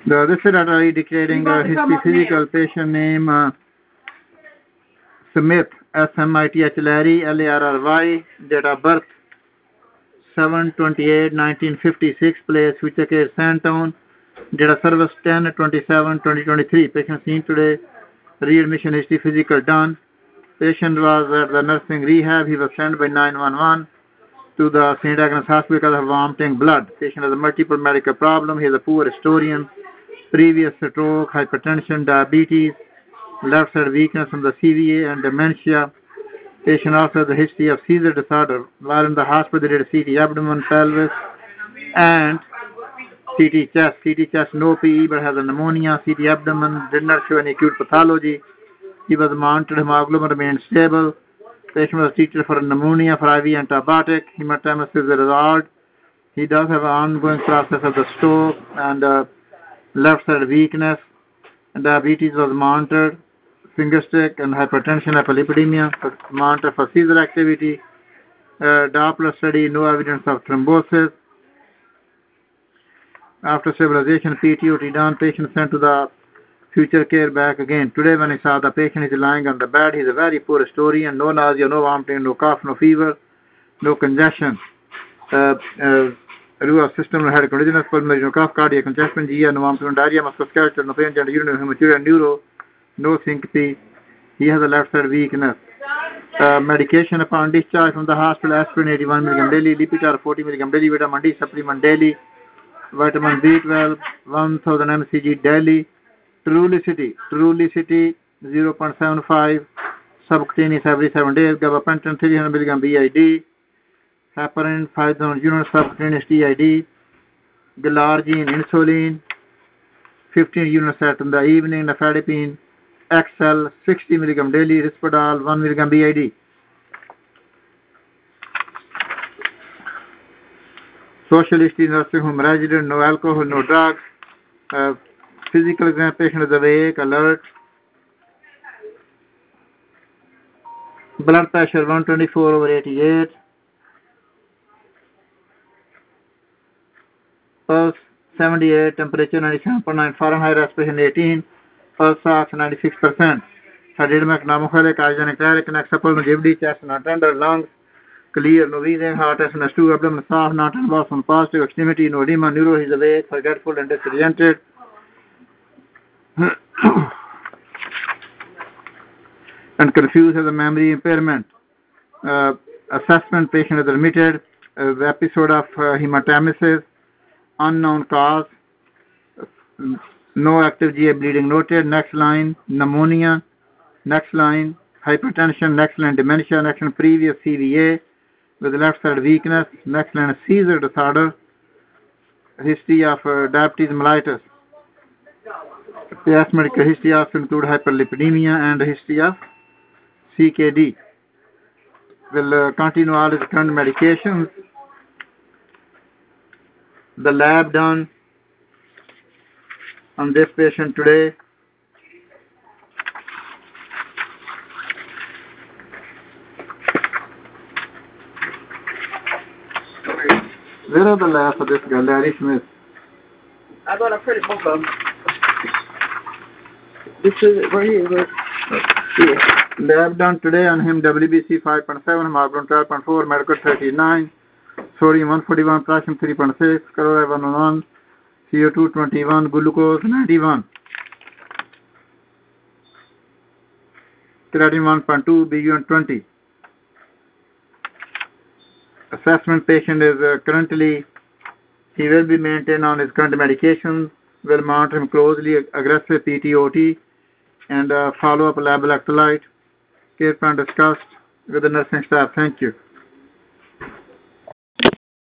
This is already declaring history physical patient name Smith, SMITH Larry, LARRY, date of birth 7/28/1956, place Future Care Sandtown, date of service 10/27/2023. Patient seen today, readmission history physical done. Patient was at the nursing rehab. He was sent by 911 to the St. Agnes Hospital because of vomiting blood. Patient has a multiple medical problem. He has a poor historian, previous stroke, hypertension, diabetes, left side weakness from the CVA and dementia. Patient also has a history of seizure disorder. While in the hospital, they did a CT abdomen, pelvis, and CT chest. CT chest, no PE, but has a pneumonia. CT abdomen did not show any acute pathology. He was monitored. Hemoglobin remained stable. Patient was treated for pneumonia for IV antibiotic. Hematemesis is resolved. He does have an ongoing process of the stroke and left side weakness. And diabetes was monitored. Finger stick and hypertension, hyperlipidemia, monitored for seizure activity. Doppler study, no evidence of thrombosis. After stabilization, PTOT done. Patient sent to the Future Care back again. Today when I saw the patient, is lying on the bed. He's a very poor historian. No nausea, no vomiting, no cough, no fever, no congestion. Nervous system had a condition of pulmonary, no cough, cardiac congestion, GI, no vomiting, diarrhea, musculoskeletal, no pain, gender, urinary, hematuria, neuro, no syncope. He has a left side weakness. Medication upon discharge from the hospital: aspirin 81 mg daily, Lipitor 40 mg daily, vitamin D supplement daily, vitamin B12 1000 mcg daily, Trulicity 0.75 subcutaneous every 7 days, gabapentin 300 mg BID, heparin 5000 units subcutaneous TID, Galargine insulin 15 units at in the evening, nifedipine XL 60 mg daily, Risperdal 1 mg BID. Social history, nursing home resident, no alcohol, no drugs. Physical exam, patient is awake, alert. Blood pressure 124/88. Pulse 78, temperature 97.9 Fahrenheit, respiration 18, pulse ox 96%. Heredemic, pneumothorax, hygienic, cleric, neck supple, no GVD, chest not tender, lungs clear, no wheezing, heart S2, abdomen soft, not involved from positive, extremity, no edema, neuro, he's awake, forgetful and disoriented. And confused, has a memory impairment. Assessment, patient is admitted. Episode of hematemesis, unknown cause, no active GI bleeding noted. Next line, pneumonia. Next line, hypertension. Next line, dementia. Next line, previous CVA with left side weakness. Next line, seizure disorder. History of diabetes mellitus. Past medical history also include hyperlipidemia and history of CKD. Will continue all his current medications. The lab done on this patient today. Where are the labs for this guy, Larry Smith? I got a pretty book of them. This is it right here, but yeah. Lab done today on him: WBC 5.7, hemoglobin 12.4, mercury 39, sodium 141, potassium 3.6, chloride 101, CO2 21, glucose 91, creatinine 1.2, BUN 20. Assessment: patient is currently, he will be maintained on his current medications, will monitor him closely, aggressive PTOT, and follow up lab electrolyte. Care plan discussed with the nursing staff. Thank you.